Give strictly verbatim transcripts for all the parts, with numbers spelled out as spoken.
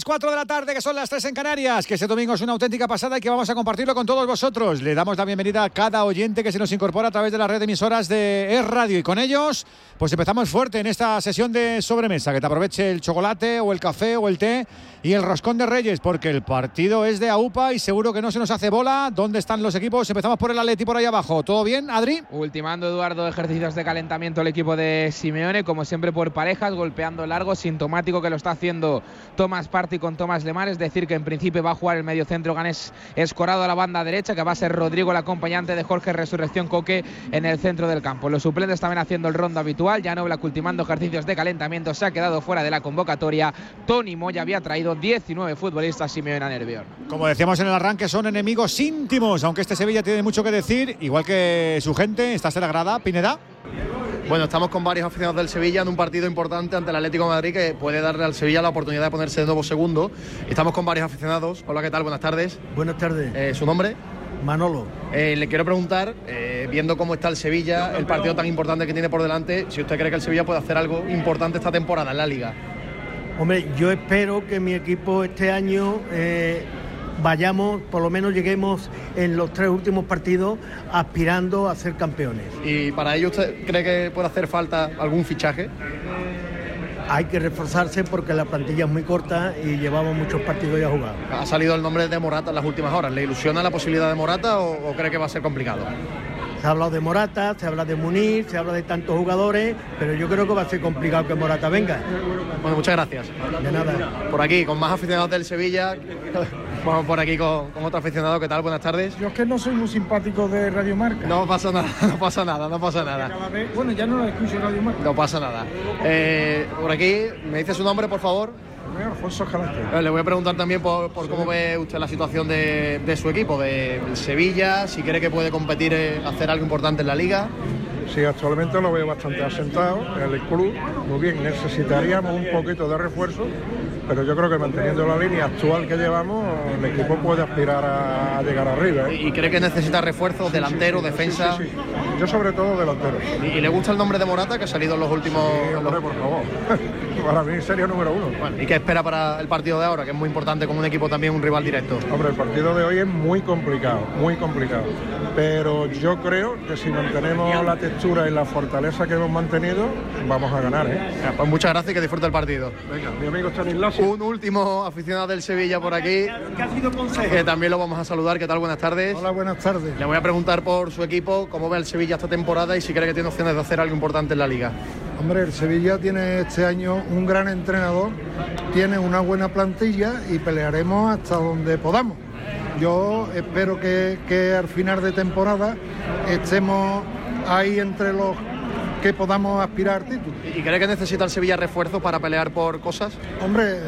cuatro de la tarde, que son las tres en Canarias, que este domingo es una auténtica pasada y que vamos a compartirlo con todos vosotros. Le damos la bienvenida a cada oyente que se nos incorpora a través de la red de emisoras de Es Radio, y con ellos pues empezamos fuerte en esta sesión de sobremesa. Que te aproveche el chocolate o el café o el té y el roscón de Reyes, porque el partido es de AUPA y seguro que no se nos hace bola. ¿Dónde están los equipos? Empezamos por el Atleti, por ahí abajo. ¿Todo bien, Adri? Ultimando, Eduardo, ejercicios de calentamiento el equipo de Simeone, como siempre por parejas, golpeando largo, sintomático que lo está haciendo Thomas Partey con Thomas Lemar. Es decir, que en principio va a jugar el mediocentro ganés Escorado a la banda derecha, que va a ser Rodrigo el acompañante de Jorge Resurrección Coque en el centro del campo. Los suplentes también haciendo el rondo habitual. Jan Oblak ultimando ejercicios de calentamiento, se ha quedado fuera de la convocatoria. Tony Moya había traído diecinueve futbolistas Simeone a Nervión. Como decíamos en el arranque, son enemigos íntimos, aunque este Sevilla tiene mucho que decir, igual que su gente. ¿Estás en la grada, Pineda? Bueno, estamos con varios aficionados del Sevilla en un partido importante ante el Atlético de Madrid, que puede darle al Sevilla la oportunidad de ponerse de nuevo segundo. Estamos con varios aficionados. Hola, ¿qué tal? Buenas tardes. Buenas tardes. Eh, ¿Su nombre? Manolo. Eh, le quiero preguntar, eh, viendo cómo está el Sevilla, el partido tan importante que tiene por delante, si usted cree que el Sevilla puede hacer algo importante esta temporada en la Liga. Hombre, yo espero que mi equipo este año eh, vayamos, por lo menos lleguemos en los tres últimos partidos aspirando a ser campeones. ¿Y para ello usted cree que puede hacer falta algún fichaje? Hay que reforzarse porque la plantilla es muy corta y llevamos muchos partidos ya jugados. Ha salido el nombre de Morata en las últimas horas. ¿Le ilusiona la posibilidad de Morata o, o cree que va a ser complicado? Se ha hablado de Morata, se habla de Munir, se habla de tantos jugadores, pero yo creo que va a ser complicado que Morata venga. Bueno, muchas gracias. De nada. Por aquí, con más aficionados del Sevilla, vamos por aquí con, con otro aficionado. ¿Qué tal? Buenas tardes. Yo es que no soy muy simpático de Radio Marca. No pasa nada, no pasa nada, no pasa nada. Cada vez, bueno, ya no lo escucho Radio Marca. No pasa nada. Eh, por aquí, ¿me dice su nombre, por favor? Alfonso Jalastro. Le voy a preguntar también por, por cómo ve usted la situación de, de su equipo, de Sevilla, si cree que puede competir, eh, hacer algo importante en la Liga. Sí, actualmente lo veo bastante asentado en el club. Muy bien, necesitaríamos un poquito de refuerzo, pero yo creo que manteniendo la línea actual que llevamos, el equipo puede aspirar a, a llegar arriba, ¿eh? ¿Y cree que necesita refuerzos, delantero, sí, sí, defensa? Sí, sí, sí. Yo sobre todo delantero. ¿Y, ¿Y le gusta el nombre de Morata, que ha salido en los últimos...? Sí, hombre, por favor. Para mí sería número uno. Bueno, ¿y qué espera para el partido de ahora, que es muy importante como un equipo también, un rival directo? Hombre, el partido de hoy es muy complicado, muy complicado. Pero yo creo que si mantenemos la textura y la fortaleza que hemos mantenido, vamos a ganar, ¿eh? Ya, pues muchas gracias y que disfrute el partido. Venga, mi amigo Stanislavski. Un último aficionado del Sevilla por aquí, que también lo vamos a saludar. ¿Qué tal? Buenas tardes. Hola, buenas tardes. Le voy a preguntar por su equipo, cómo ve el Sevilla esta temporada y si cree que tiene opciones de hacer algo importante en la Liga. Hombre, el Sevilla tiene este año un gran entrenador, tiene una buena plantilla y pelearemos hasta donde podamos. Yo espero que, que al final de temporada estemos ahí entre los que podamos aspirar títulos. ¿Y cree que necesita el Sevilla refuerzos para pelear por cosas? Hombre,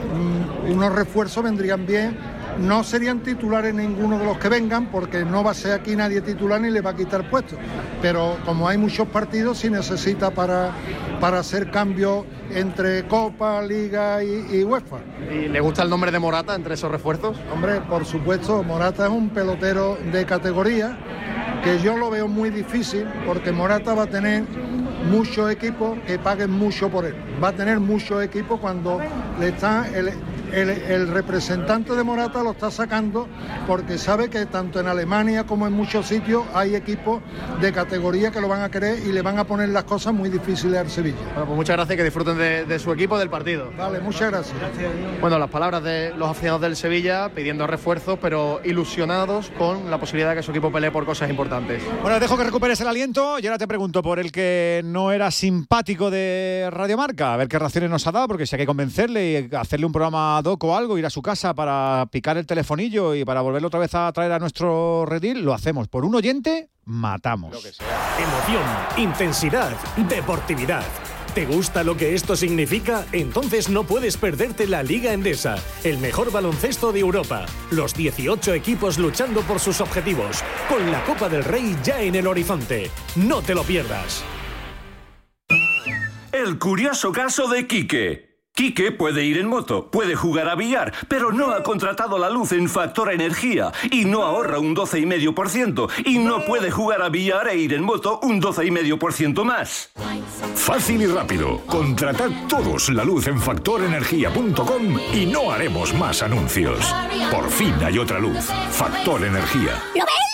unos refuerzos vendrían bien. No serían titulares ninguno de los que vengan, porque no va a ser aquí nadie titular ni le va a quitar puestos. Pero como hay muchos partidos, sí necesita para, para hacer cambios entre Copa, Liga y, y UEFA. ¿Y le gusta el nombre de Morata entre esos refuerzos? Hombre, por supuesto, Morata es un pelotero de categoría, que yo lo veo muy difícil, porque Morata va a tener muchos equipos que paguen mucho por él. Va a tener muchos equipos cuando le está... El, El, el representante de Morata lo está sacando porque sabe que tanto en Alemania como en muchos sitios hay equipos de categoría que lo van a querer y le van a poner las cosas muy difíciles al Sevilla. Bueno, pues muchas gracias y que disfruten de, de su equipo, del partido. Vale, muchas gracias. gracias. Bueno, las palabras de los aficionados del Sevilla pidiendo refuerzos, pero ilusionados con la posibilidad de que su equipo pelee por cosas importantes. Bueno, dejo que recuperes el aliento y ahora te pregunto por el que no era simpático de Radio Marca, a ver qué reacciones nos ha dado, porque si hay que convencerle y hacerle un programa doc o algo, ir a su casa para picar el telefonillo y para volverlo otra vez a traer a nuestro redil, lo hacemos. Por un oyente, matamos. Lo que sea. Emoción, intensidad, deportividad. ¿Te gusta lo que esto significa? Entonces no puedes perderte la Liga Endesa, el mejor baloncesto de Europa. Los dieciocho equipos luchando por sus objetivos, con la Copa del Rey ya en el horizonte. No te lo pierdas. El curioso caso de Quique. Quique puede ir en moto, puede jugar a billar, pero no ha contratado la luz en Factor Energía y no ahorra un doce coma cinco por ciento y no puede jugar a billar e ir en moto un doce coma cinco por ciento más. Fácil y rápido. Contratad todos la luz en factor energía punto com y no haremos más anuncios. Por fin hay otra luz. Factor Energía. ¿Lo veis?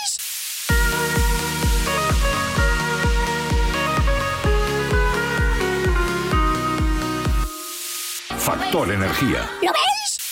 Factor Energía. ¿Lo veis?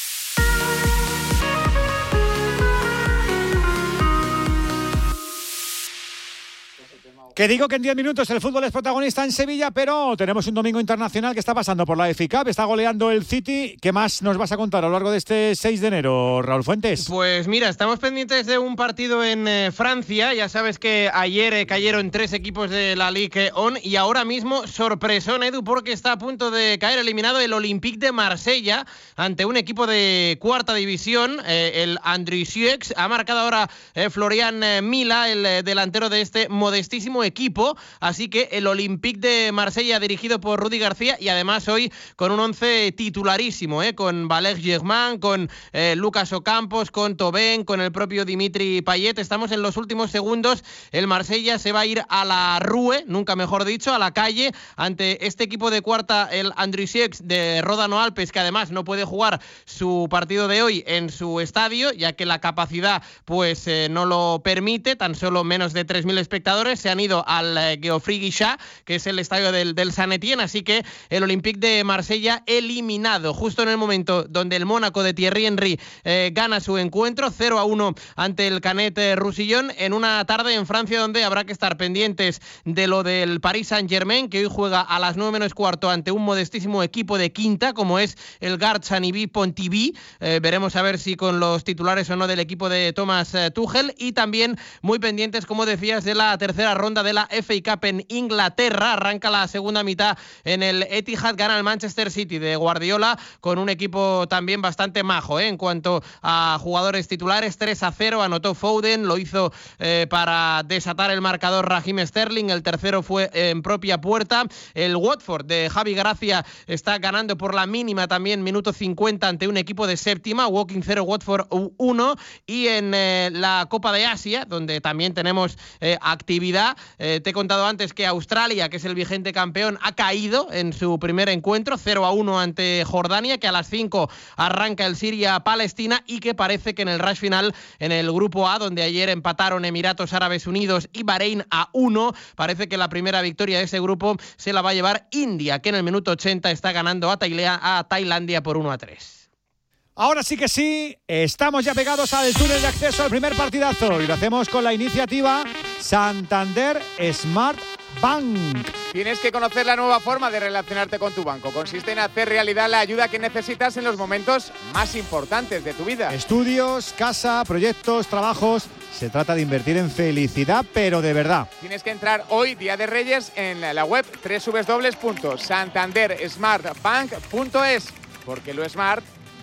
Que digo que en diez minutos el fútbol es protagonista en Sevilla, pero tenemos un domingo internacional que está pasando por la F A Cup, está goleando el City. ¿Qué más nos vas a contar a lo largo de este seis de enero, Raúl Fuentes? Pues mira, estamos pendientes de un partido en eh, Francia. Ya sabes que ayer eh, cayeron tres equipos de la Ligue uno y ahora mismo sorpresón, Edu, porque está a punto de caer eliminado el Olympique de Marsella ante un equipo de cuarta división, eh, el Andrieux. Ha marcado ahora eh, Florian eh, Mila, el eh, delantero de este modestísimo equipo, así que el Olympique de Marsella dirigido por Rudy García y además hoy con un once titularísimo, ¿eh? con Valère Germain, con eh, Lucas Ocampos, con Thauvin, con el propio Dimitri Payet. Estamos en los últimos segundos, el Marsella se va a ir a la rue, nunca mejor dicho, a la calle, ante este equipo de cuarta, el Andrieux de Ródano Alpes, que además no puede jugar su partido de hoy en su estadio, ya que la capacidad pues eh, no lo permite, tan solo menos de tres mil espectadores, se han ido al eh, Geoffroy Guichard, que es el estadio del, del Saint Etienne, así que el Olympique de Marsella eliminado, justo en el momento donde el Mónaco de Thierry Henry eh, gana su encuentro, cero a uno ante el Canet eh, Roussillon, en una tarde en Francia donde habrá que estar pendientes de lo del Paris Saint-Germain, que hoy juega a las nueve menos cuarto ante un modestísimo equipo de quinta, como es el Gard Sanibi Pontivy. Eh, veremos a ver si con los titulares o no del equipo de Thomas eh, Tuchel, y también muy pendientes, como decías, de la tercera ronda de la F A Cup en Inglaterra. Arranca la segunda mitad en el Etihad, gana el Manchester City de Guardiola con un equipo también bastante majo, ¿eh? En cuanto a jugadores titulares, tres a cero, anotó Foden, lo hizo eh, para desatar el marcador Raheem Sterling, el tercero fue en propia puerta. El Watford de Javi Gracia está ganando por la mínima también, minuto cincuenta ante un equipo de séptima, Woking cero, Watford uno, y en eh, la Copa de Asia, donde también tenemos eh, actividad, Eh, te he contado antes que Australia, que es el vigente campeón, ha caído en su primer encuentro, cero a uno ante Jordania, que a las cinco arranca el Siria-Palestina y que parece que en el rush final, en el grupo A, donde ayer empataron Emiratos Árabes Unidos y Bahrein a uno, parece que la primera victoria de ese grupo se la va a llevar India, que en el minuto ochenta está ganando a, Taila- a Tailandia por uno a tres. Ahora sí que sí, estamos ya pegados al túnel de acceso al primer partidazo y lo hacemos con la iniciativa Santander Smart Bank. Tienes que conocer la nueva forma de relacionarte con tu banco. Consiste en hacer realidad la ayuda que necesitas en los momentos más importantes de tu vida. Estudios, casa, proyectos, trabajos. Se trata de invertir en felicidad, pero de verdad. Tienes que entrar hoy, Día de Reyes, en la web doble u doble u doble u punto santander smart bank punto es, porque lo smart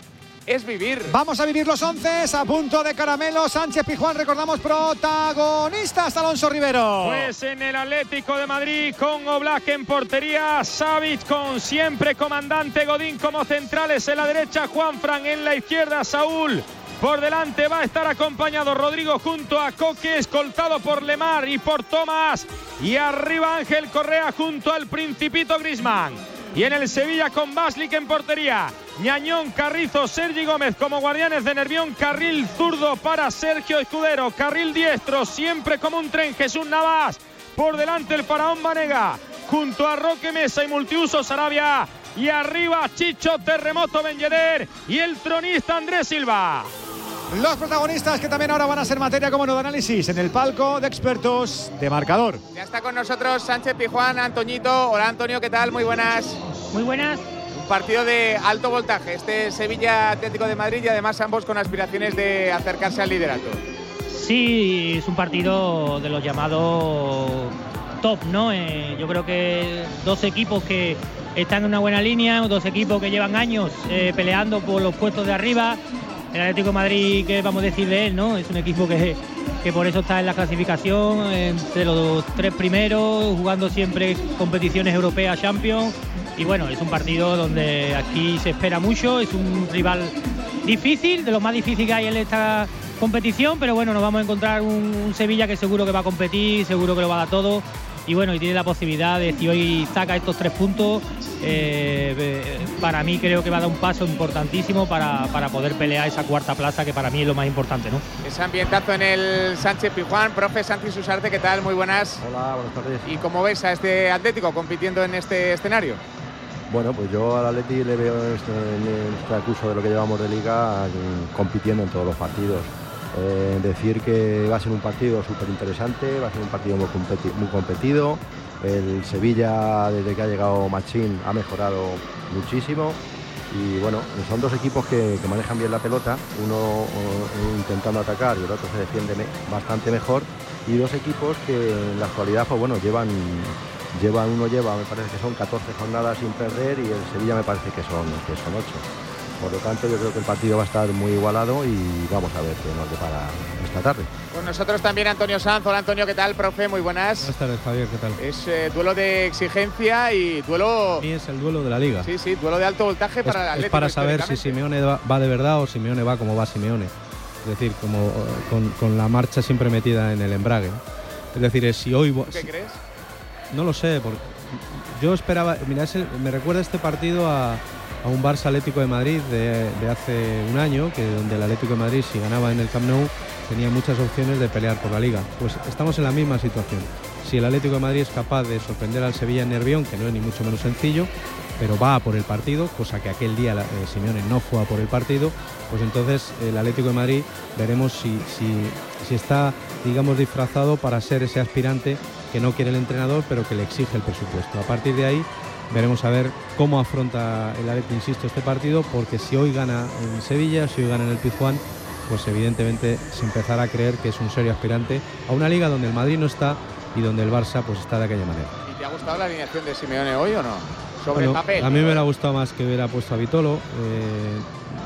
es vivir. Vamos a vivir los once, a punto de caramelo. Sánchez Pizjuán, recordamos, protagonistas, Alonso Rivero. Pues en el Atlético de Madrid, con Oblak en portería, Savic con siempre comandante Godín como centrales en la derecha, Juanfran en la izquierda, Saúl por delante, va a estar acompañado Rodrigo junto a Coque, escoltado por Lemar y por Tomás, y arriba Ángel Correa junto al Principito Griezmann. Y en el Sevilla con Baslik en portería, Ñañón, Carrizo, Sergi Gómez como guardianes de Nervión, carril zurdo para Sergio Escudero, carril diestro siempre como un tren Jesús Navas, por delante el faraón Banega, junto a Roque Mesa y multiuso Sarabia, y arriba Chicho Terremoto Ben Yedder y el tronista Andrés Silva. Los protagonistas que también ahora van a ser materia como no de análisis en el palco de expertos de marcador. Ya está con nosotros Sánchez Pizjuán, Antoñito. Hola Antonio, ¿qué tal? Muy buenas. Muy buenas. Un partido de alto voltaje, este Sevilla Atlético de Madrid, y además ambos con aspiraciones de acercarse al liderato. Sí, es un partido de los llamados top, ¿no? Eh, yo creo que dos equipos que están en una buena línea, dos equipos que llevan años eh, peleando por los puestos de arriba. El Atlético de Madrid, ¿qué vamos a decir de él, no? Es un equipo que, que por eso está en la clasificación, entre los tres primeros, jugando siempre competiciones europeas, Champions. y bueno, es un partido donde aquí se espera mucho, es un rival difícil, de lo más difícil que hay en esta competición, pero bueno, nos vamos a encontrar un, un Sevilla que seguro que va a competir, seguro que lo va a dar todo, y bueno, y tiene la posibilidad de, si hoy saca estos tres puntos, eh, para mí creo que va a dar un paso importantísimo para, para poder pelear esa cuarta plaza, que para mí es lo más importante, ¿no? Ese ambientazo en el Sánchez Pizjuán. Profe Santi Susarte, ¿qué tal? Muy buenas. Hola, buenas tardes. ¿Y cómo ves a este Atlético compitiendo en este escenario? Bueno, pues yo al Atleti le veo en este, en este curso de lo que llevamos de Liga compitiendo en todos los partidos. Eh, decir que va a ser un partido súper interesante, va a ser un partido muy, competi muy competido. El Sevilla, desde que ha llegado Machín, ha mejorado muchísimo. Y bueno, son dos equipos que, que manejan bien la pelota, uno o, intentando atacar y el otro se defiende me, bastante mejor. Y dos equipos que en la actualidad, pues bueno, llevan, llevan uno lleva, me parece que son catorce jornadas sin perder, y el Sevilla me parece que son, que son ocho. Por lo tanto, yo creo que el partido va a estar muy igualado y vamos a ver qué nos depara esta tarde. Con nosotros también Antonio Sanz. Hola Antonio, ¿qué tal, profe? Muy buenas. Buenas tardes, Javier, ¿qué tal? Es eh, duelo de exigencia y duelo... Sí, es el duelo de la Liga. Sí, sí, duelo de alto voltaje es, para el Atlético. Es para saber si Simeone va, va de verdad o Simeone va como va Simeone. Es decir, como con, con la marcha siempre metida en el embrague. Es decir, es si hoy... ¿Qué si, crees? No lo sé, porque yo esperaba... Mira, ese, me recuerda este partido a... a un Barça Atlético de Madrid de, de hace un año, que donde el Atlético de Madrid, si ganaba en el Camp Nou, tenía muchas opciones de pelear por la Liga. Pues estamos en la misma situación. Si el Atlético de Madrid es capaz de sorprender al Sevilla en Nervión, que no es ni mucho menos sencillo, pero va a por el partido, cosa que aquel día eh, Simeone no fue a por el partido, pues entonces el Atlético de Madrid veremos si, si, si está, digamos, disfrazado para ser ese aspirante que no quiere el entrenador, pero que le exige el presupuesto. A partir de ahí veremos a ver cómo afronta el Atleti, insisto, este partido, porque si hoy gana en Sevilla, si hoy gana en el Pizjuán, pues evidentemente se empezará a creer que es un serio aspirante a una Liga donde el Madrid no está y donde el Barça pues está de aquella manera. ¿Y te ha gustado la alineación de Simeone hoy o no? Sobre bueno, el papel. A mí me hubiera gustado más que hubiera puesto a Vitolo. Eh,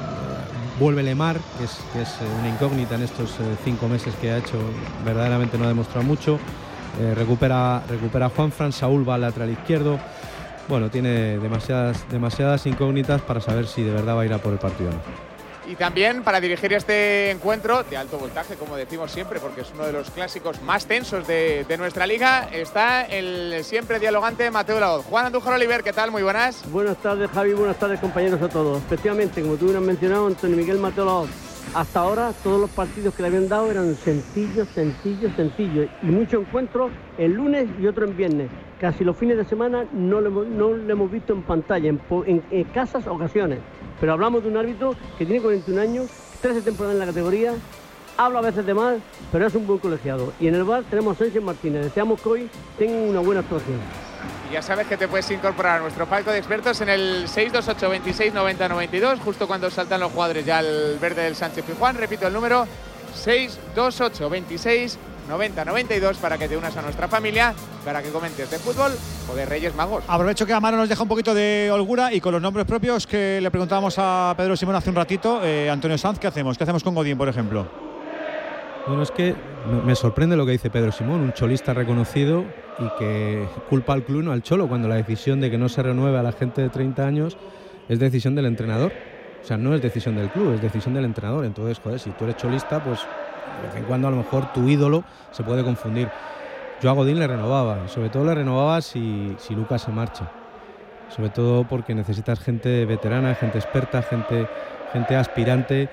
vuelve Lemar, que es, que es una incógnita en estos eh, cinco meses que ha hecho, verdaderamente no ha demostrado mucho. Eh, recupera, recupera Juanfran, Saúl va al lateral izquierdo. Bueno, tiene demasiadas, demasiadas incógnitas para saber si de verdad va a ir a por el partido o no. Y también para dirigir este encuentro de alto voltaje, como decimos siempre, porque es uno de los clásicos más tensos de, de nuestra liga, está el siempre dialogante Mateo Laoz. Juan Andújar Oliver, ¿qué tal? Muy buenas. Buenas tardes, Javi, buenas tardes, compañeros, a todos. Efectivamente, como tú hubieras mencionado, Antonio Miguel Mateo Laoz. Hasta ahora todos los partidos que le habían dado eran sencillos, sencillos, sencillos. Y muchos encuentros el lunes y otro en viernes. Casi los fines de semana no lo, no lo hemos visto en pantalla, en, en, en escasas ocasiones. Pero hablamos de un árbitro que tiene cuarenta y un años, trece temporadas en la categoría, habla a veces de más, pero es un buen colegiado. Y en el V A R tenemos a Sánchez Martínez. Deseamos que hoy tengan una buena actuación. Y ya sabes que te puedes incorporar a nuestro palco de expertos en el seis dos ocho, veintiséis, noventa, noventa y dos, justo cuando saltan los jugadores ya al verde del Sánchez Pizjuán. Repito el número, seis dos ocho, veintiséis, noventa, noventa y dos, para que te unas a nuestra familia, para que comentes de fútbol o de Reyes Magos. Aprovecho que Amaro nos deja un poquito de holgura y con los nombres propios que le preguntábamos a Pedro Simón hace un ratito, eh, Antonio Sanz, ¿qué hacemos? ¿Qué hacemos con Godín, por ejemplo? Bueno, es que me sorprende lo que dice Pedro Simón, un cholista reconocido y que culpa al club, no al Cholo, cuando la decisión de que no se renueve a la gente de treinta años es decisión del entrenador. O sea, no es decisión del club, es decisión del entrenador. Entonces, joder, si tú eres cholista, pues de vez en cuando a lo mejor tu ídolo se puede confundir. Yo a Godín le renovaba, y sobre todo le renovaba si, si Lucas se marcha. Sobre todo porque necesitas gente veterana, gente experta, gente, gente aspirante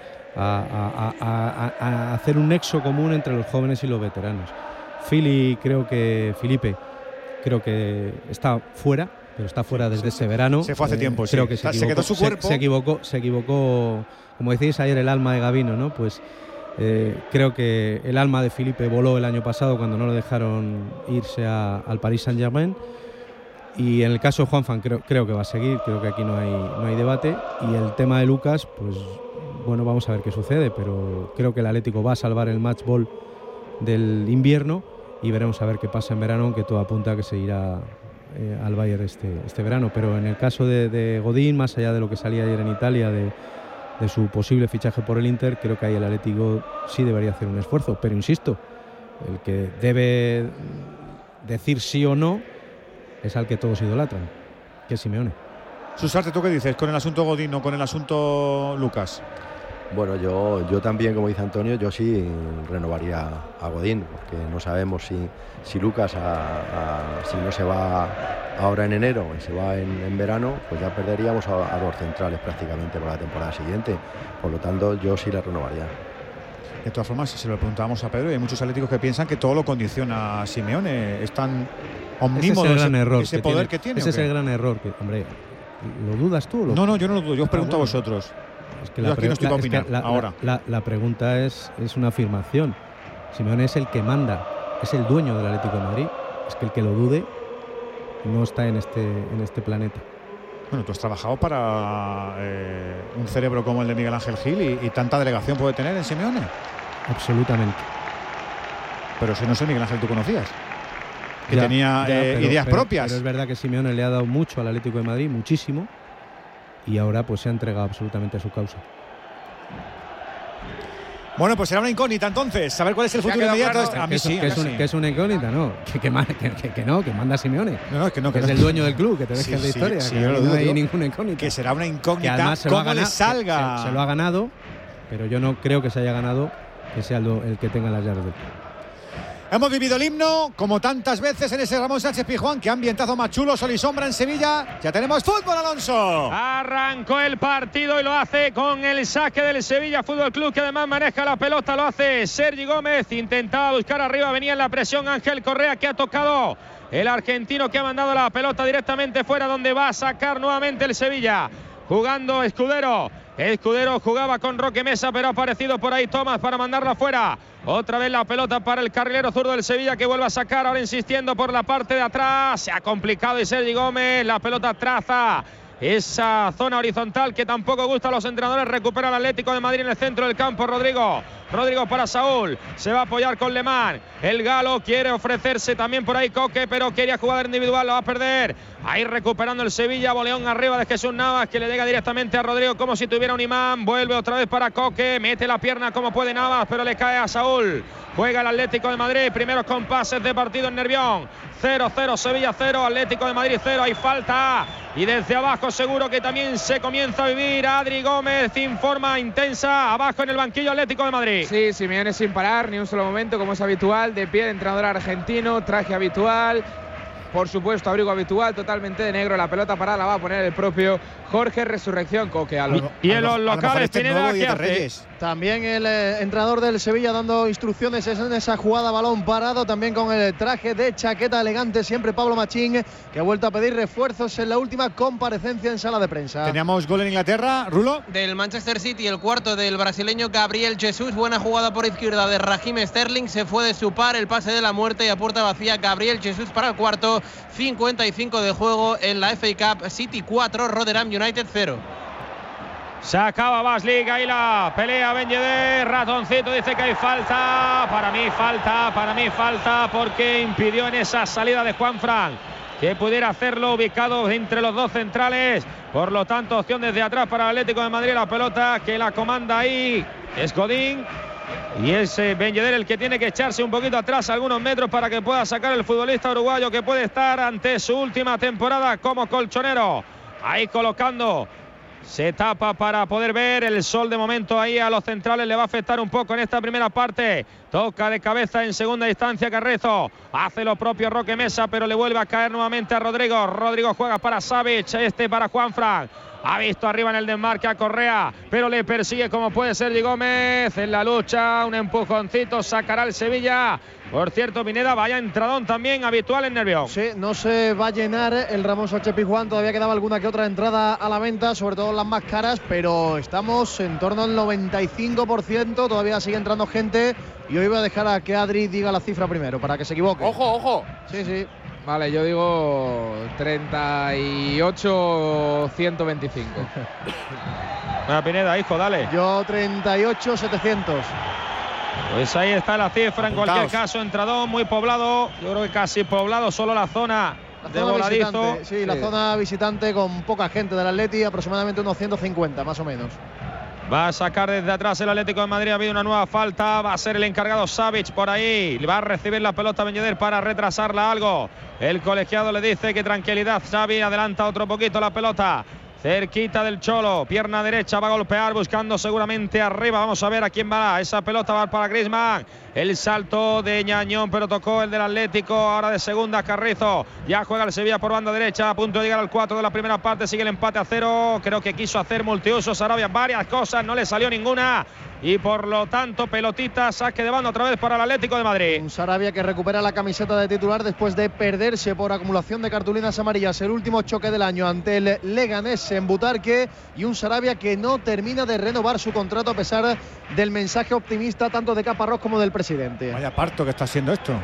a, a, a, a, a hacer un nexo común entre los jóvenes y los veteranos. Fili, creo que Felipe, creo que está fuera, pero está fuera desde ese verano. Se fue hace eh, tiempo, creo sí. que se, se quedó su cuerpo. Se, se equivocó, se equivocó, como decís ayer, el alma de Gabino, ¿no? Pues eh, creo que el alma de Felipe voló el año pasado cuando no lo dejaron irse a, al Paris Saint-Germain. Y en el caso de Juanfran creo, creo que va a seguir, creo que aquí no hay, no hay debate. Y el tema de Lucas, pues bueno, vamos a ver qué sucede, pero creo que el Atlético va a salvar el match ball del invierno y veremos a ver qué pasa en verano, aunque todo apunta a que se irá eh, al Bayern este, este verano. Pero en el caso de, de Godín, más allá de lo que salía ayer en Italia, de, de su posible fichaje por el Inter, creo que ahí el Atlético sí debería hacer un esfuerzo. Pero insisto, el que debe decir sí o no es al que todos idolatran, que es Simeone. Susarte, ¿tú qué dices con el asunto Godín o con el asunto Lucas? Bueno, yo, yo también, como dice Antonio, yo sí renovaría a Godín, porque no sabemos si, si Lucas, a, a, si no se va ahora en enero y se va en, en verano, pues ya perderíamos a, a dos centrales prácticamente para la temporada siguiente. Por lo tanto, yo sí la renovaría. De todas formas, se lo preguntábamos a Pedro, y hay muchos atléticos que piensan que todo lo condiciona a Simeone. Es tan omnímodo ese, es el gran ese, error ese que poder tiene, que tiene. Ese es el gran error. Que, hombre, ¿lo dudas tú? Lo... No, no, yo no lo dudo. Yo os pregunto ah, bueno. a vosotros. Es que yo la aquí no estoy para opinar, es que la, ahora. La, la, la pregunta es, es una afirmación. Simeone es el que manda, es el dueño del Atlético de Madrid. Es que el que lo dude no está en este, en este planeta. Bueno, tú has trabajado para eh, un cerebro como el de Miguel Ángel Gil y, y tanta delegación puede tener en Simeone. Absolutamente. Pero si no es el Miguel Ángel que tú conocías, que ya, tenía ya, eh, pero, ideas pero, propias. Pero es verdad que Simeone le ha dado mucho al Atlético de Madrid, muchísimo, y ahora pues se ha entregado absolutamente a su causa. Bueno, pues será una incógnita entonces, saber cuál es el futuro inmediato. Claro, a mí que sí, es, que, es un, sí. que es una incógnita, no, que, que, que, que, que no, que manda Simeone. No, no, es que no, que, que es no. el dueño del club, que te dejes sí, de sí, historia, sí, que yo lo no dudo, hay ninguna incógnita. Que será una incógnita, que se cómo lo le salga. Se, se lo ha ganado, pero yo no creo que se haya ganado que sea el, el que tenga las llaves del club. Hemos vivido el himno, como tantas veces en ese Ramón Sánchez Pizjuán. Qué ambientazo más chulo, sol y sombra en Sevilla. Ya tenemos fútbol, Alonso. Arrancó el partido y lo hace con el saque del Sevilla Fútbol Club, que además maneja la pelota. Lo hace Sergi Gómez. Intentaba buscar arriba, venía en la presión Ángel Correa, que ha tocado el argentino, que ha mandado la pelota directamente fuera, donde va a sacar nuevamente el Sevilla. Jugando Escudero. Escudero jugaba con Roque Mesa, pero ha aparecido por ahí Tomás para mandarla fuera. Otra vez la pelota para el carrilero zurdo del Sevilla, que vuelve a sacar, ahora insistiendo por la parte de atrás. Se ha complicado y Sergi Gómez, la pelota traza esa zona horizontal que tampoco gusta a los entrenadores. Recupera el Atlético de Madrid en el centro del campo. Rodrigo, Rodrigo para Saúl, se va a apoyar con Lemán. El galo quiere ofrecerse también por ahí Coque, pero quería jugar individual, lo va a perder. Ahí recuperando el Sevilla, boleón arriba de Jesús Navas, que le llega directamente a Rodrigo como si tuviera un imán. Vuelve otra vez para Coque, mete la pierna como puede Navas, pero le cae a Saúl. Juega el Atlético de Madrid, primeros compases de partido en Nervión. cero cero, Sevilla cero, Atlético de Madrid cero. Hay falta y desde abajo seguro que también se comienza a vivir. Adri Gómez en forma intensa, abajo en el banquillo Atlético de Madrid. Sí, Simeone sin parar ni un solo momento, como es habitual, de pie de entrenador argentino, traje habitual, por supuesto abrigo habitual, totalmente de negro. La pelota parada la va a poner el propio Jorge Resurrección Coque. A lo, y, y en los locales Pineda, ¿qué hace? También el eh, entrenador del Sevilla dando instrucciones en esa jugada, balón parado, también con el traje de chaqueta elegante siempre Pablo Machín, que ha vuelto a pedir refuerzos en la última comparecencia en sala de prensa. Teníamos gol en Inglaterra, Rulo. Del Manchester City, el cuarto del brasileño Gabriel Jesús. Buena jugada por izquierda de Raheem Sterling, se fue de su par, el pase de la muerte, y a puerta vacía Gabriel Jesús para el cuarto. cincuenta y cinco de juego en la F A Cup. City cuatro, Rotherham United cero. Se acaba Baslik, ahí la pelea Ben Yedder. Ratoncito dice que hay falta. Para mí falta, para mí falta, porque impidió en esa salida de Juanfran que pudiera hacerlo, ubicado entre los dos centrales. Por lo tanto, opción desde atrás para el Atlético de Madrid. La pelota que la comanda ahí es Godín. Y es Ben Yedder el que tiene que echarse un poquito atrás, algunos metros, para que pueda sacar el futbolista uruguayo, que puede estar ante su última temporada como colchonero. Ahí colocando, se tapa para poder ver el sol de momento. Ahí a los centrales le va a afectar un poco en esta primera parte. Toca de cabeza en segunda instancia Carrezo. Hace lo propio Roque Mesa, pero le vuelve a caer nuevamente a Rodrigo. Rodrigo juega para Savic, este para Juanfran. Ha visto arriba en el desmarque a Correa, pero le persigue como puede Sergi Gómez. En la lucha, un empujoncito, sacará el Sevilla. Por cierto, Pineda, vaya entradón también habitual en Nervión. Sí, no se va a llenar el Ramón Sánchez Pizjuán. Todavía quedaba alguna que otra entrada a la venta, sobre todo las más caras, pero estamos en torno al noventa y cinco por ciento. Todavía sigue entrando gente y hoy voy a dejar a que Adri diga la cifra primero, para que se equivoque. ¡Ojo, ojo! Sí, sí. Vale, yo digo treinta y ocho ciento veinticinco. Bueno, Pineda, hijo, dale. Yo treinta y ocho setecientos. Pues ahí está la cifra. En cualquier Apuntaos. caso, entradón muy poblado. Yo creo que casi poblado, solo la zona La de zona voladizo. visitante, sí, sí, la zona visitante con poca gente del Atleti, aproximadamente unos ciento cincuenta, más o menos. Va a sacar desde atrás el Atlético de Madrid. Ha habido una nueva falta. Va a ser el encargado Savic por ahí. Va a recibir la pelota Ben Yedder para retrasarla algo. El colegiado le dice que tranquilidad, Xavi. Adelanta otro poquito la pelota. cerquita del Cholo, pierna derecha, va a golpear buscando seguramente arriba. Vamos a ver a quién va. Esa pelota va para Griezmann. El salto de Ñañón, pero tocó el del Atlético. Ahora de segunda Carrizo. Ya juega el Sevilla por banda derecha, a punto de llegar al cuatro de la primera parte. Sigue el empate a cero. Creo que quiso hacer multiuso Sarabia varias cosas, no le salió ninguna. Y por lo tanto, pelotita, saque de banda otra vez para el Atlético de Madrid. Un Sarabia que recupera la camiseta de titular después de perderse por acumulación de cartulinas amarillas el último choque del año ante el Leganés en Butarque. Y un Sarabia que no termina de renovar su contrato a pesar del mensaje optimista tanto de Caparrós como del presidente. Vaya parto que está haciendo esto.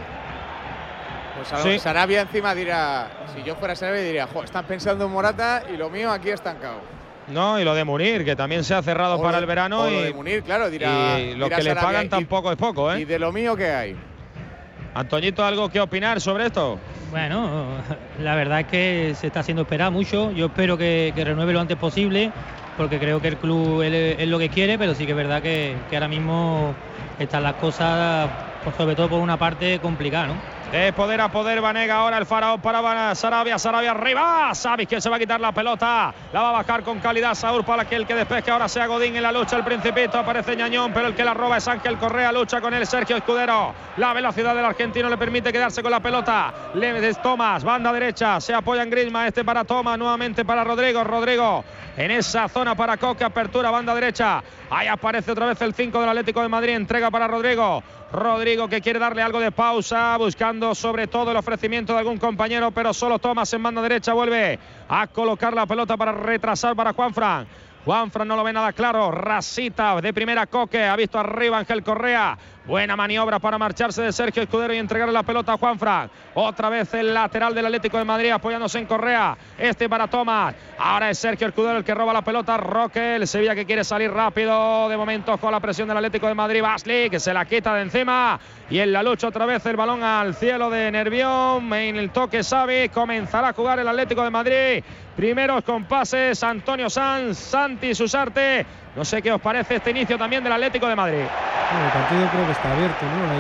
Pues sí. Sarabia encima dirá, si yo fuera Sarabia diría, jo, están pensando en Morata y lo mío aquí estancado. No, y lo de Munir, que también se ha cerrado o para lo, el verano. O y lo de Munir, claro, dirá. Y lo dirá que Sarabia, le pagan y, tampoco es poco, ¿eh? Y de lo mío que hay. Antoñito, ¿algo que opinar sobre esto? Bueno, la verdad es que se está haciendo esperar mucho. Yo espero que, que renueve lo antes posible, porque creo que el club es lo que quiere, pero sí que es verdad que, que ahora mismo están las cosas, pues sobre todo por una parte, complicada, ¿no? De poder a poder, Vanega ahora el faraón para Sarabia, Sarabia arriba, Savic que se va a quitar la pelota, la va a bajar con calidad Saúl para que el que despeje ahora sea Godín en la lucha, el Principito, aparece Ñañón, pero el que la roba es Ángel Correa, lucha con él Sergio Escudero, la velocidad del argentino le permite quedarse con la pelota, Leves Tomás, banda derecha, se apoya en Griezmann, este para Tomás, nuevamente para Rodrigo, Rodrigo en esa zona para Coque, apertura, banda derecha, ahí aparece otra vez el cinco del Atlético de Madrid, entrega para Rodrigo, Rodrigo que quiere darle algo de pausa, buscando sobre todo el ofrecimiento de algún compañero, pero solo Tomás en banda derecha vuelve a colocar la pelota para retrasar para Juanfran. Juanfran no lo ve nada claro, rasita de primera Coque, ha visto arriba Ángel Correa, buena maniobra para marcharse de Sergio Escudero y entregarle la pelota a Juanfran. Otra vez el lateral del Atlético de Madrid apoyándose en Correa, este para Tomás, ahora es Sergio Escudero el que roba la pelota, Roque, el Sevilla que quiere salir rápido, de momento con la presión del Atlético de Madrid, Basli que se la quita de encima y en la lucha otra vez el balón al cielo de Nervión, en el toque Xavi, comenzará a jugar el Atlético de Madrid. Primeros compases, Antonio Sanz, Santi Susarte. No sé qué os parece este inicio también del Atlético de Madrid. Bueno, el partido creo que está abierto, ¿no?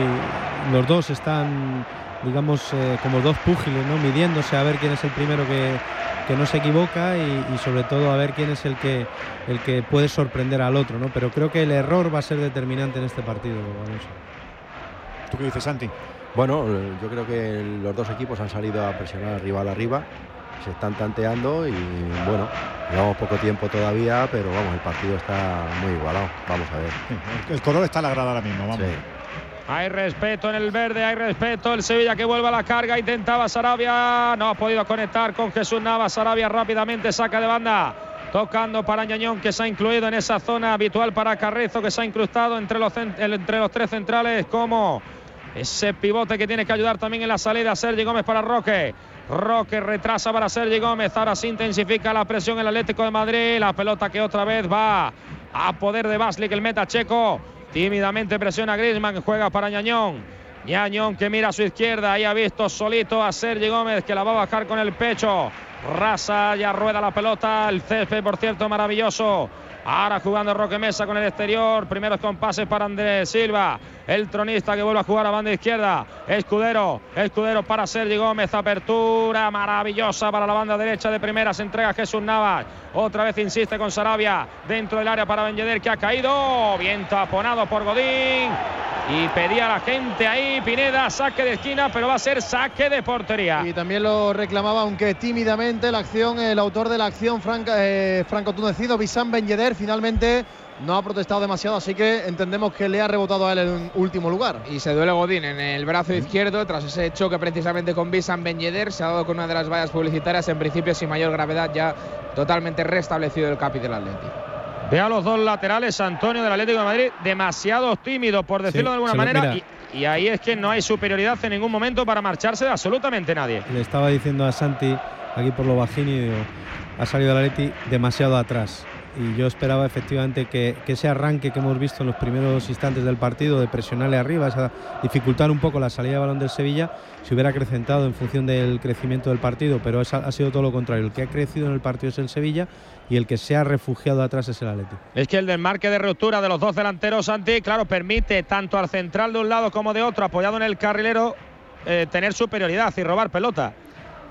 Ahí los dos están, digamos, eh, como dos púgiles, ¿no? Midiéndose a ver quién es el primero que, que no se equivoca y, y sobre todo a ver quién es el que, el que puede sorprender al otro, ¿no? Pero creo que el error va a ser determinante en este partido, Alonso. ¿Tú qué dices, Santi? Bueno, yo creo que los dos equipos han salido a presionar al rival arriba. Se están tanteando y bueno, llevamos poco tiempo todavía, pero vamos, el partido está muy igualado. Vamos a ver. Sí, el color está a la grada ahora mismo, vamos. Sí. Hay respeto en el verde, hay respeto. El Sevilla que vuelve a la carga, intentaba Sarabia, no ha podido conectar con Jesús Navas. Sarabia rápidamente saca de banda, tocando para Ñañón, que se ha incluido en esa zona habitual para Carrizo, que se ha incrustado entre los, entre los tres centrales, como ese pivote que tiene que ayudar también en la salida. Sergi Gómez para Roque. Roque retrasa para Sergi Gómez, ahora se intensifica la presión en el Atlético de Madrid, la pelota que otra vez va a poder de Basli, el meta checo, tímidamente presiona a Griezmann, juega para Ñañón, Ñañón que mira a su izquierda, ahí ha visto solito a Sergi Gómez que la va a bajar con el pecho, rasa, ya rueda la pelota, el césped por cierto maravilloso. Ahora jugando Roque Mesa con el exterior. Primeros compases para Andrés Silva. El tronista que vuelve a jugar a banda izquierda. Escudero. Escudero para Sergi Gómez. Apertura maravillosa para la banda derecha de primera. Se entrega Jesús Navas. Otra vez insiste con Sarabia. Dentro del área para Ben Yedder que ha caído. Bien taponado por Godín. Y pedía a la gente ahí, Pineda, saque de esquina, pero va a ser saque de portería. Y también lo reclamaba, aunque tímidamente, la acción, el autor de la acción, Franco, eh, Franco Tunecido, Wissam Ben Yedder, finalmente no ha protestado demasiado, así que entendemos que le ha rebotado a él en último lugar. Y se duele Godín en el brazo izquierdo, tras ese choque precisamente con Wissam Ben Yedder, se ha dado con una de las vallas publicitarias, en principio sin mayor gravedad, ya totalmente restablecido el capi del Atlético. Ve a los dos laterales, Antonio, del Atlético de Madrid, demasiado tímido, por decirlo sí, de alguna manera, y, y ahí es que no hay superioridad en ningún momento para marcharse de absolutamente nadie. Le estaba diciendo a Santi, aquí por lo bajín, y digo, ha salido el Atleti demasiado atrás. Y yo esperaba efectivamente que, que ese arranque que hemos visto en los primeros instantes del partido, de presionarle arriba, esa, dificultar un poco la salida de balón del Sevilla, se hubiera acrecentado en función del crecimiento del partido, pero esa, ha sido todo lo contrario. El que ha crecido en el partido es el Sevilla y el que se ha refugiado atrás es el Atleti. Es que el desmarque de ruptura de los dos delanteros, Santi, claro, permite tanto al central de un lado como de otro, apoyado en el carrilero, eh, tener superioridad y robar pelota.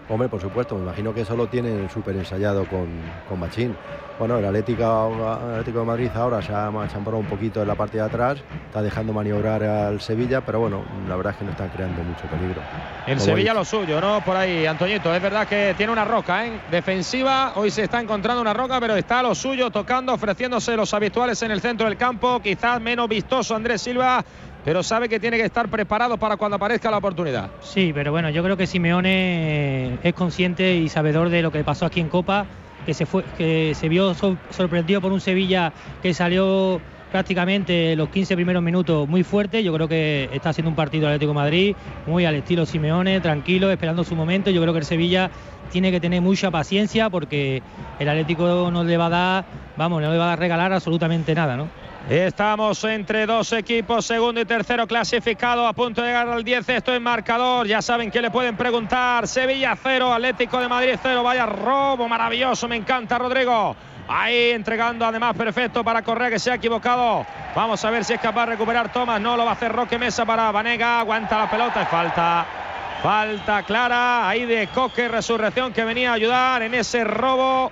Hombre, por supuesto, me imagino que eso lo tienen súper ensayado con, con Machín. Bueno, el Atlético, el Atlético de Madrid ahora se ha champarado un poquito en la parte de atrás, está dejando maniobrar al Sevilla, pero bueno, la verdad es que no están creando mucho peligro. El Como Sevilla dice. lo suyo, ¿no? Por ahí, Antoñito, es verdad que tiene una roca, ¿eh? Defensiva, hoy se está encontrando una roca, pero está lo suyo, tocando, ofreciéndose los habituales en el centro del campo, quizás menos vistoso Andrés Silva, pero sabe que tiene que estar preparado para cuando aparezca la oportunidad. Sí, pero bueno, yo creo que Simeone es consciente y sabedor de lo que pasó aquí en Copa, que se fue, que se vio so- sorprendido por un Sevilla que salió prácticamente los quince primeros minutos muy fuerte. Yo creo que está haciendo un partido Atlético de Madrid muy al estilo Simeone, tranquilo, esperando su momento. Yo creo que el Sevilla tiene que tener mucha paciencia porque el Atlético no le va a dar, vamos, no le va a regalar absolutamente nada, ¿no? Estamos entre dos equipos, segundo y tercero clasificado, a punto de llegar al diez. Esto es marcador, ya saben que le pueden preguntar. Sevilla cero, Atlético de Madrid cero. Vaya robo maravilloso, me encanta Rodrigo. Ahí entregando además perfecto para Correa, que se ha equivocado. Vamos a ver si es capaz de recuperar Tomás. No lo va a hacer Roque Mesa para Banega. Aguanta la pelota y falta. Falta clara ahí de Coque Resurrección, que venía a ayudar en ese robo.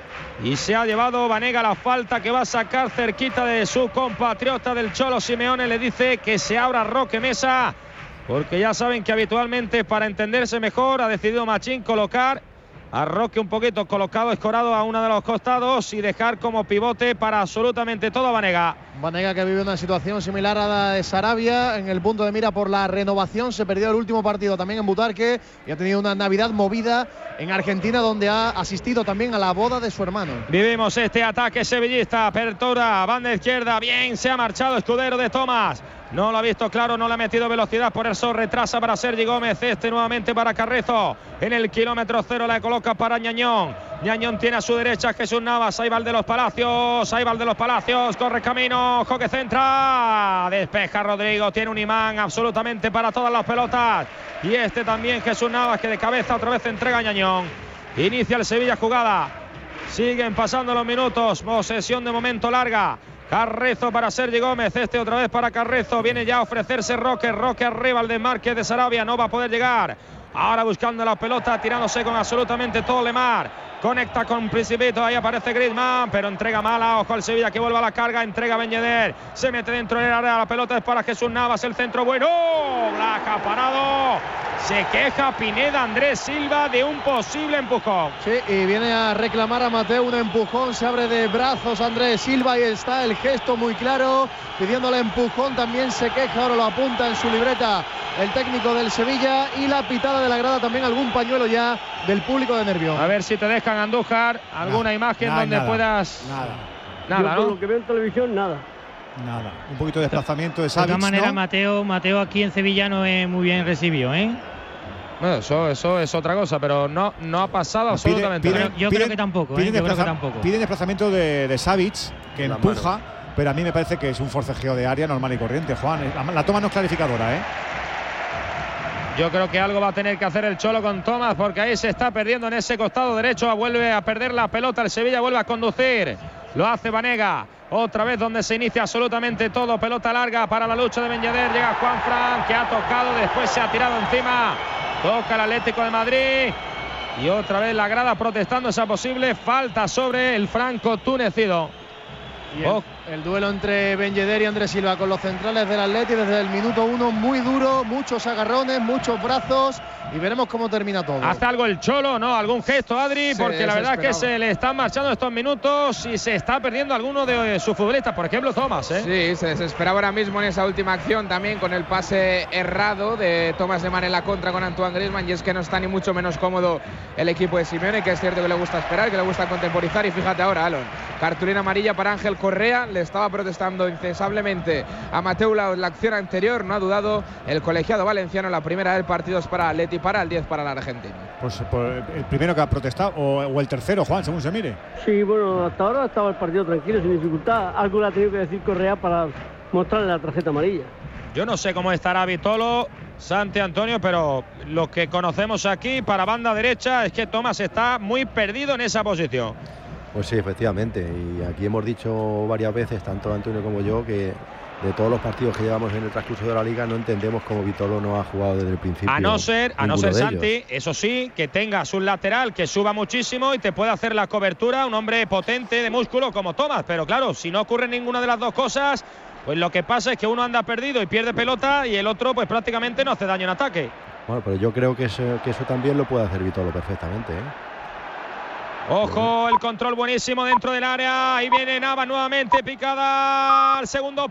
Y se ha llevado Banega la falta, que va a sacar cerquita de su compatriota del Cholo Simeone. Le dice que se abra Roque Mesa, porque ya saben que habitualmente, para entenderse mejor, ha decidido Machín colocar a Roque un poquito colocado, escorado a uno de los costados y dejar como pivote para absolutamente todo a Banega. Banega, que vive una situación similar a la de Sarabia, en el punto de mira por la renovación. Se perdió el último partido también en Butarque y ha tenido una Navidad movida en Argentina, donde ha asistido también a la boda de su hermano. Vivimos este ataque sevillista, apertura, banda izquierda, bien, se ha marchado Escudero de Tomás. No lo ha visto claro, no le ha metido velocidad, por eso retrasa para Sergi Gómez. Este nuevamente para Carrizo. En el kilómetro cero la coloca para Ñañón. Ñañón tiene a su derecha Jesús Navas. Ahí va el de los Palacios. Ahí va el de los Palacios. Corre camino. Ojo que centra. Despeja Rodrigo. Tiene un imán absolutamente para todas las pelotas. Y este también Jesús Navas, que de cabeza otra vez entrega a Ñañón. Inicia el Sevilla jugada. Siguen pasando los minutos. Posesión de momento larga. Carrizo para Sergi Gómez, este otra vez para Carrizo. Viene ya a ofrecerse Roque, Roque arriba al desmarque de Sarabia, no va a poder llegar. Ahora buscando la pelota, tirándose con absolutamente todo Lemar. Conecta con Principito, ahí aparece Griezmann, pero entrega mala. Ojo al Sevilla, que vuelve a la carga, entrega Ben Yedder. Se mete dentro del área, la pelota es para Jesús Navas, el centro bueno. La ha acaparado. Se queja Pineda Andrés Silva de un posible empujón. Sí, y viene a reclamar a Mateo un empujón. Se abre de brazos Andrés Silva y está el gesto muy claro, pidiéndole empujón. También se queja, ahora lo apunta en su libreta el técnico del Sevilla, y la pitada de la grada, también algún pañuelo ya del público de Nervión. A ver si te dejan, Andújar, alguna no, imagen nada, donde nada, puedas... Nada. Nada, Yo, ¿no? por lo que veo en televisión, nada. Nada. Un poquito de desplazamiento de De Savic, todas maneras, ¿no? Mateo, Mateo aquí en Sevilla no es muy bien recibido, ¿eh? Bueno, eso, eso es otra cosa, pero no, no ha pasado absolutamente Pide- nada. Yo creo que tampoco, ¿eh? Piden, Yo creo que desplaza- tampoco. piden desplazamiento de, de Savic, que La empuja, mano. pero a mí me parece que es un forcejeo de área normal y corriente, Juan. La, la toma no es clarificadora, ¿eh? Yo creo que algo va a tener que hacer el Cholo con Tomás, porque ahí se está perdiendo en ese costado derecho. Vuelve a perder la pelota el Sevilla, vuelve a conducir. Lo hace Banega. Otra vez donde se inicia absolutamente todo. Pelota larga para la lucha de Ben Yedder. Llega Juanfran, que ha tocado, después se ha tirado encima. Toca el Atlético de Madrid. Y otra vez la grada protestando esa posible falta sobre el franco tunecido. Y el, el duelo entre Ben Yedder y Andrés Silva con los centrales del Atleti desde el minuto uno, muy duro, muchos agarrones, muchos brazos, y veremos cómo termina todo. ¿Hace algo el Cholo, no? ¿Algún gesto, Adri? Se Porque la verdad es que desesperaba. se le están marchando estos minutos y se está perdiendo alguno de sus futbolistas. Por ejemplo, Tomás, ¿eh? Sí, se desesperaba ahora mismo en esa última acción también con el pase errado de Thomas Lemar en la contra con Antoine Griezmann, y es que no está ni mucho menos cómodo el equipo de Simeone, que es cierto que le gusta esperar, que le gusta contemporizar. Y fíjate ahora, Alon, cartulina amarilla para Ángel Correa, le estaba protestando incesablemente a Mateu la, la acción anterior, no ha dudado el colegiado valenciano. La primera del partido es para Atleti, para el diez para el argentino. Pues por el primero que ha protestado, o, o el tercero, Juan, según se mire. Sí, bueno, hasta ahora estaba el partido tranquilo, sin dificultad. Algo le ha tenido que decir Correa para mostrarle la tarjeta amarilla. Yo no sé cómo estará Vitolo, Santi Antonio, pero lo que conocemos aquí para banda derecha es que Tomás está muy perdido en esa posición. Pues sí, efectivamente, y aquí hemos dicho varias veces, tanto Antonio como yo, que de todos los partidos que llevamos en el transcurso de la Liga no entendemos cómo Vitolo no ha jugado desde el principio. A no ser, a no ser Santi, ellos. eso sí, que tengas un lateral que suba muchísimo y te pueda hacer la cobertura, un hombre potente de músculo como Tomás, pero claro, si no ocurre ninguna de las dos cosas, pues lo que pasa es que uno anda perdido y pierde pelota y el otro pues prácticamente no hace daño en ataque. Bueno, pero yo creo que eso, que eso también lo puede hacer Vitolo perfectamente, ¿eh? Ojo, el control buenísimo dentro del área. Ahí viene Navas nuevamente, picada al segundo